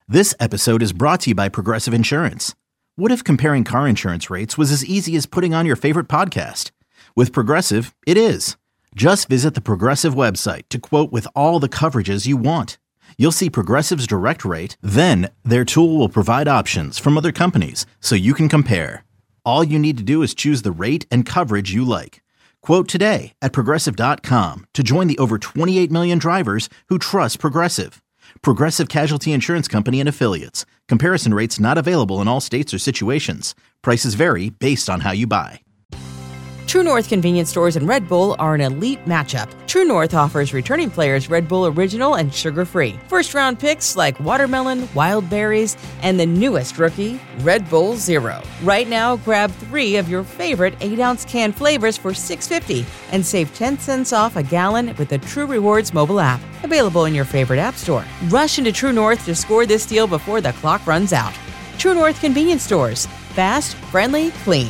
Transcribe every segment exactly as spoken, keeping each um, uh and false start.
This episode is brought to you by Progressive Insurance. What if comparing car insurance rates was as easy as putting on your favorite podcast? With Progressive, it is. Just visit the Progressive website to quote with all the coverages you want. You'll see Progressive's direct rate, then their tool will provide options from other companies so you can compare. All you need to do is choose the rate and coverage you like. Quote today at progressive dot com to join the over twenty-eight million drivers who trust Progressive. Progressive Casualty Insurance Company and Affiliates. Comparison rates not available in all states or situations. Prices vary based on how you buy. True North convenience stores and Red Bull are an elite matchup. True North offers returning players Red Bull Original and sugar-free. First-round picks like watermelon, wild berries, and the newest rookie, Red Bull Zero. Right now, grab three of your favorite eight-ounce can flavors for six dollars and fifty cents and save ten cents off a gallon with the True Rewards mobile app. Available in your favorite app store. Rush into True North to score this deal before the clock runs out. True North convenience stores. Fast, friendly, clean.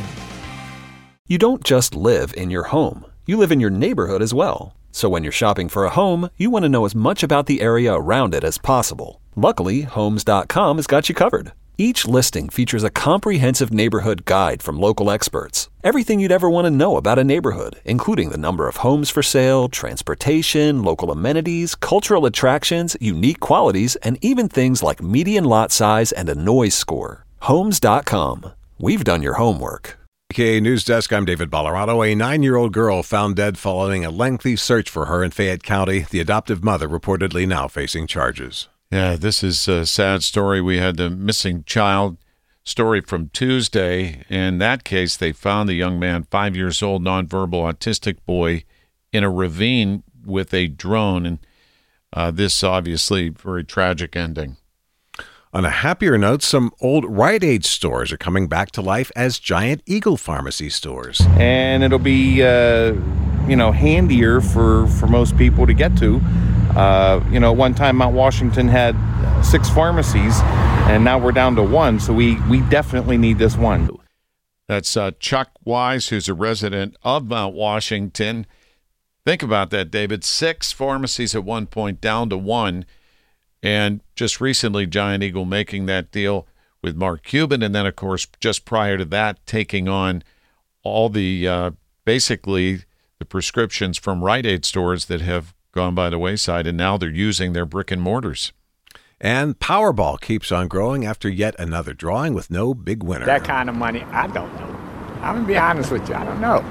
You don't just live in your home. You live in your neighborhood as well. So when you're shopping for a home, you want to know as much about the area around it as possible. Luckily, Homes dot com has got you covered. Each listing features a comprehensive neighborhood guide from local experts. Everything you'd ever want to know about a neighborhood, including the number of homes for sale, transportation, local amenities, cultural attractions, unique qualities, and even things like median lot size and a noise score. Homes dot com. We've done your homework. K News Desk, I'm David Ballarado. A nine-year-old girl found dead following a lengthy search for her in Fayette County. The adoptive mother reportedly now facing charges. Yeah, this is a sad story. We had the missing child story from Tuesday. In that case, they found the young man, five years old, nonverbal autistic boy, in a ravine with a drone. And uh, this obviously very tragic ending. On a happier note, some old Rite Aid stores are coming back to life as Giant Eagle Pharmacy stores. And it'll be, uh, you know, handier for, for most people to get to. Uh, you know, one time Mount Washington had six pharmacies, and now we're down to one. So we, we definitely need this one. That's uh, Chuck Wise, who's a resident of Mount Washington. Think about that, David. Six pharmacies at one point, down to one. And just recently, Giant Eagle making that deal with Mark Cuban. And then, of course, just prior to that, taking on all the, uh, basically, the prescriptions from Rite Aid stores that have gone by the wayside. And now they're using their brick and mortars. And Powerball keeps on growing after yet another drawing with no big winner. That kind of money, I don't know. I'm going to be honest with you. I don't know.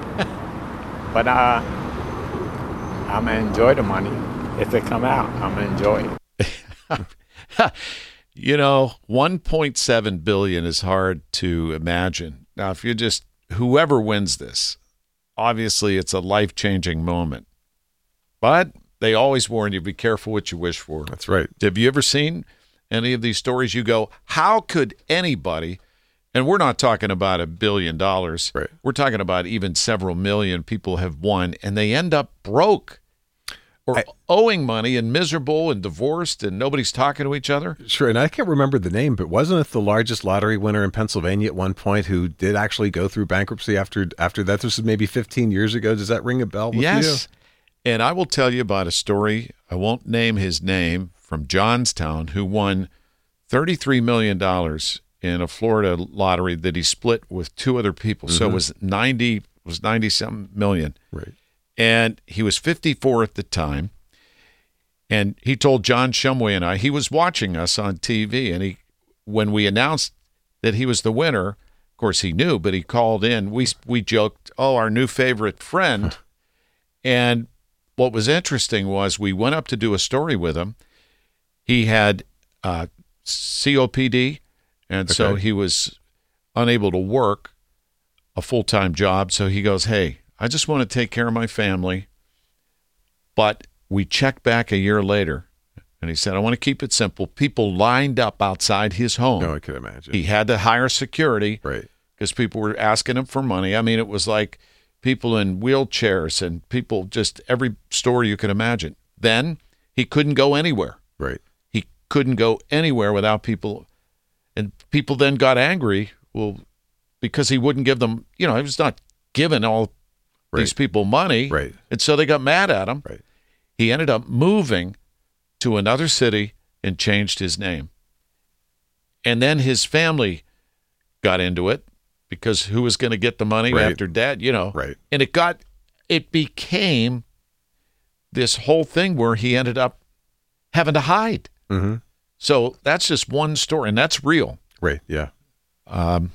But uh, I'm going to enjoy the money. If it come out, I'm going to enjoy it. You know, one point seven billion dollars is hard to imagine. Now, if you just, whoever wins this, obviously it's a life-changing moment. But they always warn you, be careful what you wish for. That's right. Have you ever seen any of these stories? You go, how could anybody, and we're not talking about a billion dollars. Right. We're talking about even several million people have won, and they end up broke. Or I, owing money and miserable and divorced and nobody's talking to each other? Sure, and I can't remember the name, but wasn't it the largest lottery winner in Pennsylvania at one point who did actually go through bankruptcy after after that? This was maybe fifteen years ago. Does that ring a bell with yes. you? And I will tell you about a story, I won't name his name, from Johnstown, who won thirty-three million dollars in a Florida lottery that he split with two other people. Mm-hmm. So it was ninety, was ninety-something million. Right. And he was fifty-four at the time. And he told John Shumway and I, he was watching us on T V. And he, when we announced that he was the winner, of course he knew, but he called in. We we joked, oh, our new favorite friend. And what was interesting was we went up to do a story with him. He had uh, C O P D, and okay. so he was unable to work a full-time job. So he goes, hey, I just want to take care of my family. But we checked back a year later, and he said, I want to keep it simple. People lined up outside his home. No, I could imagine. He had to hire security right. because people were asking him for money. I mean, it was like people in wheelchairs and people just every store you could imagine. Then he couldn't go anywhere. Right. He couldn't go anywhere without people. And people then got angry, well, because he wouldn't give them, you know, he was not giving all right. these people money. Right. And so they got mad at him. Right. He ended up moving to another city and changed his name. And then his family got into it because who was going to get the money Right. after dad, you know? Right. And it got, it became this whole thing where he ended up having to hide. Mm-hmm. So that's just one story, and that's real. Right. Yeah. Um,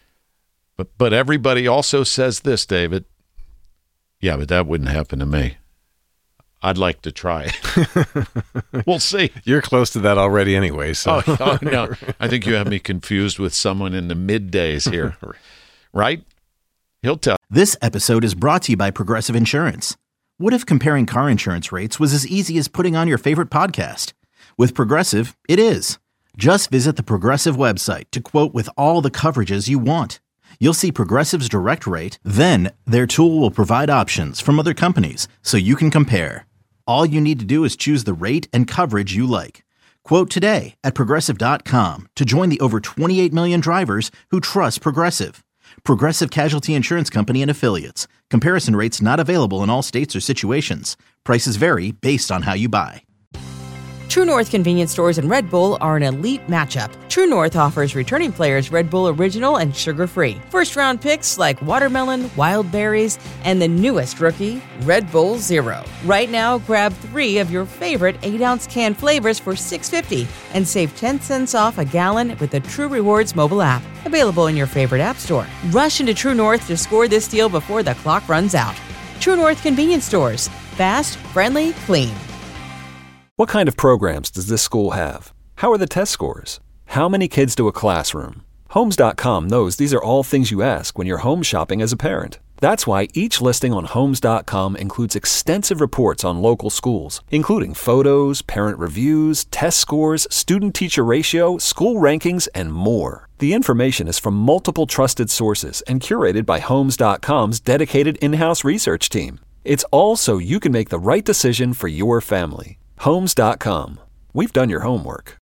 but but everybody also says this, David. Yeah, but that wouldn't happen to me. I'd like to try it. We'll see. You're close to that already anyway. So. Oh, oh no, I think you have me confused with someone in the middays here, right? He'll tell. This episode is brought to you by Progressive Insurance. What if comparing car insurance rates was as easy as putting on your favorite podcast? With Progressive, it is. Just visit the Progressive website to quote with all the coverages you want. You'll see Progressive's direct rate, then their tool will provide options from other companies so you can compare. All you need to do is choose the rate and coverage you like. Quote today at Progressive dot com to join the over twenty-eight million drivers who trust Progressive. Progressive Casualty Insurance Company and Affiliates. Comparison rates not available in all states or situations. Prices vary based on how you buy. True North convenience stores and Red Bull are an elite matchup. True North offers returning players Red Bull Original and sugar-free. First-round picks like watermelon, wild berries, and the newest rookie, Red Bull Zero. Right now, grab three of your favorite eight-ounce can flavors for six dollars and fifty cents and save ten cents off a gallon with the True Rewards mobile app. Available in your favorite app store. Rush into True North to score this deal before the clock runs out. True North convenience stores. Fast, friendly, clean. What kind of programs does this school have? How are the test scores? How many kids do a classroom? Homes dot com knows these are all things you ask when you're home shopping as a parent. That's why each listing on Homes dot com includes extensive reports on local schools, including photos, parent reviews, test scores, student-teacher ratio, school rankings, and more. The information is from multiple trusted sources and curated by Homes dot com's dedicated in-house research team. It's all so you can make the right decision for your family. Homes dot com. We've done your homework.